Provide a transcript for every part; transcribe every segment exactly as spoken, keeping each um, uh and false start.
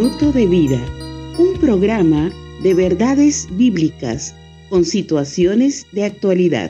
minuto de vida, un programa de verdades bíblicas con situaciones de actualidad.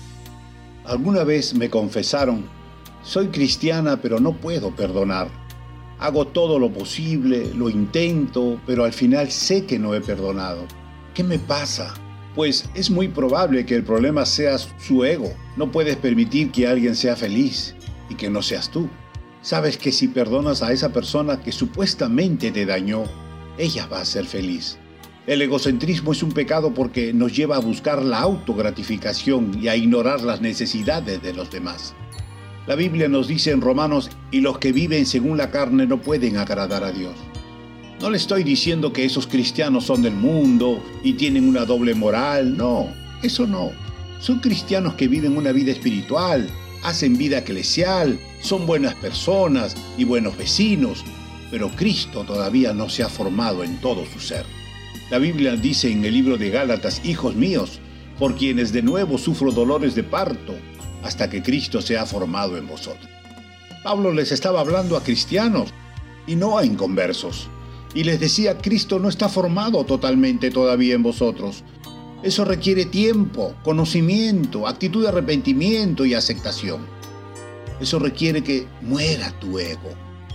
Alguna vez me confesaron, soy cristiana pero no puedo perdonar. Hago todo lo posible, lo intento, pero al final sé que no he perdonado. ¿Qué me pasa? Pues es muy probable que el problema sea su ego. No puedes permitir que alguien sea feliz y que no seas tú. Sabes que si perdonas a esa persona que supuestamente te dañó, ella va a ser feliz. El egocentrismo es un pecado porque nos lleva a buscar la autogratificación y a ignorar las necesidades de los demás. La Biblia nos dice en Romanos, y los que viven según la carne no pueden agradar a Dios. No le estoy diciendo que esos cristianos son del mundo y tienen una doble moral, no, eso no. Son cristianos que viven una vida espiritual, hacen vida eclesial, son buenas personas y buenos vecinos, pero Cristo todavía no se ha formado en todo su ser. La Biblia dice en el libro de Gálatas, hijos míos, por quienes de nuevo sufro dolores de parto, hasta que Cristo se ha formado en vosotros. Pablo les estaba hablando a cristianos y no a inconversos. Y les decía, Cristo no está formado totalmente todavía en vosotros. Eso requiere tiempo, conocimiento, actitud de arrepentimiento y aceptación. Eso requiere que muera tu ego.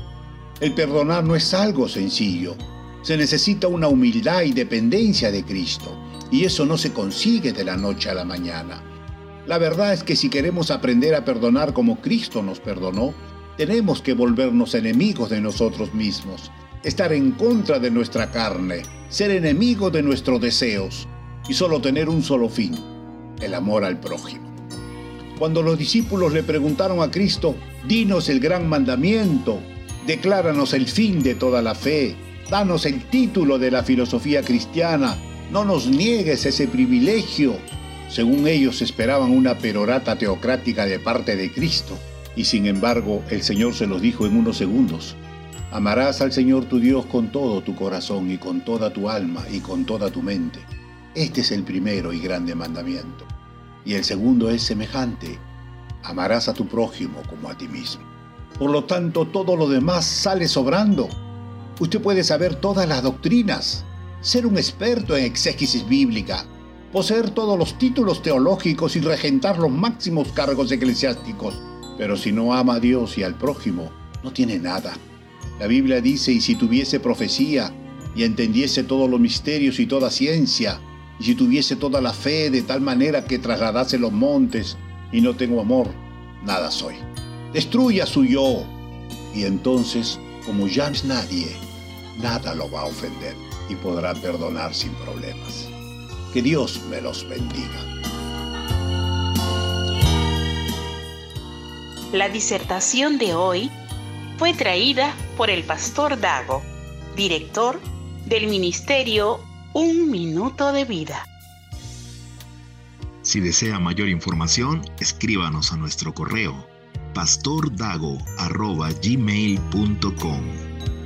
El perdonar no es algo sencillo. Se necesita una humildad y dependencia de Cristo. Y eso no se consigue de la noche a la mañana. La verdad es que si queremos aprender a perdonar como Cristo nos perdonó, tenemos que volvernos enemigos de nosotros mismos. Estar en contra de nuestra carne, ser enemigos de nuestros deseos y solo tener un solo fin, el amor al prójimo. Cuando los discípulos le preguntaron a Cristo, dinos el gran mandamiento, decláranos el fin de toda la fe, danos el título de la filosofía cristiana, no nos niegues ese privilegio. Según ellos esperaban una perorata teocrática de parte de Cristo, y sin embargo el Señor se los dijo en unos segundos. Amarás al Señor tu Dios con todo tu corazón y con toda tu alma y con toda tu mente. Este es el primero y grande mandamiento. Y el segundo es semejante. Amarás a tu prójimo como a ti mismo. Por lo tanto, todo lo demás sale sobrando. Usted puede saber todas las doctrinas, ser un experto en exégesis bíblica, poseer todos los títulos teológicos y regentar los máximos cargos eclesiásticos. Pero si no ama a Dios y al prójimo, no tiene nada. La Biblia dice, y si tuviese profecía, y entendiese todos los misterios y toda ciencia, y si tuviese toda la fe de tal manera que trasladase los montes, y no tengo amor, nada soy. Destruya su yo, y entonces, como ya no es nadie, nada lo va a ofender, y podrá perdonar sin problemas. Que Dios me los bendiga. La disertación de hoy fue traída por el pastor Dago, director del ministerio Un Minuto de Vida. Si desea mayor información, escríbanos a nuestro correo pastordago arroba gmail punto com.